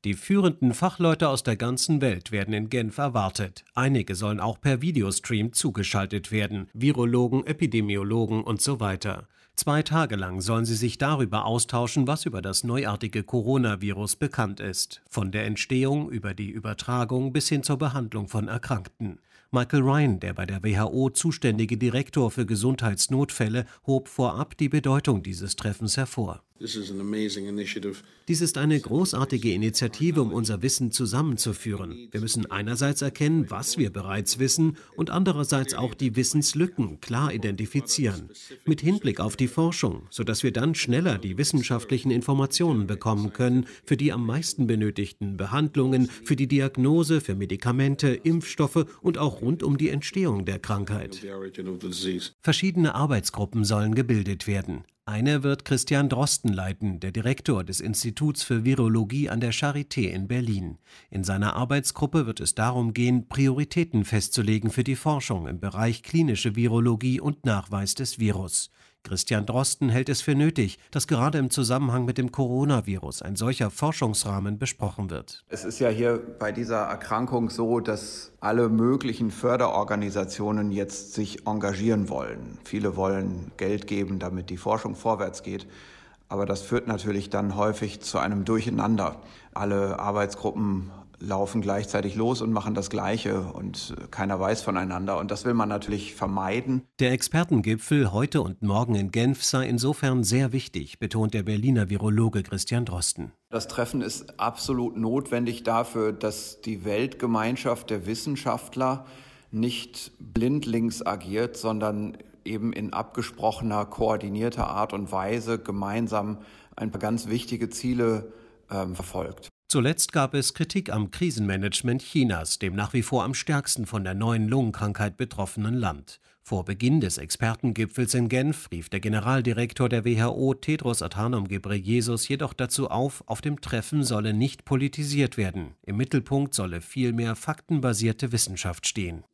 Die führenden Fachleute aus der ganzen Welt werden in Genf erwartet. Einige sollen auch per Videostream zugeschaltet werden. Virologen, Epidemiologen und so weiter. 2 Tage lang sollen sie sich darüber austauschen, was über das neuartige Coronavirus bekannt ist. Von der Entstehung über die Übertragung bis hin zur Behandlung von Erkrankten. Michael Ryan, der bei der WHO zuständige Direktor für Gesundheitsnotfälle, hob vorab die Bedeutung dieses Treffens hervor. Dies ist eine großartige Initiative, um unser Wissen zusammenzuführen. Wir müssen einerseits erkennen, was wir bereits wissen, und andererseits auch die Wissenslücken klar identifizieren. Mit Hinblick auf die Forschung, sodass wir dann schneller die wissenschaftlichen Informationen bekommen können für die am meisten benötigten Behandlungen, für die Diagnose, für Medikamente, Impfstoffe und auch rund um die Entstehung der Krankheit. Verschiedene Arbeitsgruppen sollen gebildet werden. Eine wird Christian Drosten leiten, der Direktor des Instituts für Virologie an der Charité in Berlin. In seiner Arbeitsgruppe wird es darum gehen, Prioritäten festzulegen für die Forschung im Bereich klinische Virologie und Nachweis des Virus. Christian Drosten hält es für nötig, dass gerade im Zusammenhang mit dem Coronavirus ein solcher Forschungsrahmen besprochen wird. Es ist ja hier bei dieser Erkrankung so, dass alle möglichen Förderorganisationen jetzt sich engagieren wollen. Viele wollen Geld geben, damit die Forschung vorwärts geht. Aber das führt natürlich dann häufig zu einem Durcheinander. Alle Arbeitsgruppen laufen gleichzeitig los und machen das Gleiche und keiner weiß voneinander. Und das will man natürlich vermeiden. Der Expertengipfel heute und morgen in Genf sei insofern sehr wichtig, betont der Berliner Virologe Christian Drosten. Das Treffen ist absolut notwendig dafür, dass die Weltgemeinschaft der Wissenschaftler nicht blindlings agiert, sondern eben in abgesprochener, koordinierter Art und Weise gemeinsam ein paar ganz wichtige Ziele verfolgt. Zuletzt gab es Kritik am Krisenmanagement Chinas, dem nach wie vor am stärksten von der neuen Lungenkrankheit betroffenen Land. Vor Beginn des Expertengipfels in Genf rief der Generaldirektor der WHO, Tedros Adhanom Ghebreyesus, jedoch dazu auf dem Treffen solle nicht politisiert werden. Im Mittelpunkt solle vielmehr faktenbasierte Wissenschaft stehen.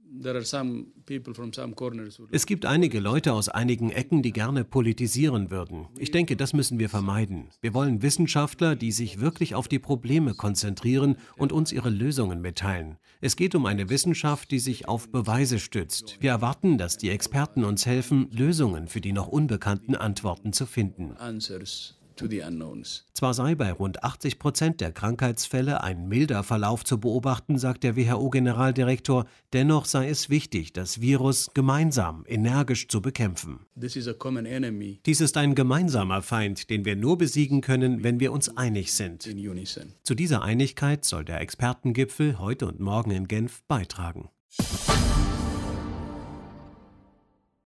Es gibt einige Leute aus einigen Ecken, die gerne politisieren würden. Ich denke, das müssen wir vermeiden. Wir wollen Wissenschaftler, die sich wirklich auf die Probleme konzentrieren und uns ihre Lösungen mitteilen. Es geht um eine Wissenschaft, die sich auf Beweise stützt. Wir erwarten, dass die Experten uns helfen, Lösungen für die noch unbekannten Antworten zu finden. Zwar sei bei rund 80% der Krankheitsfälle ein milder Verlauf zu beobachten, sagt der WHO-Generaldirektor, dennoch sei es wichtig, das Virus gemeinsam energisch zu bekämpfen. Dies ist ein gemeinsamer Feind, den wir nur besiegen können, wenn wir uns einig sind. Zu dieser Einigkeit soll der Expertengipfel heute und morgen in Genf beitragen.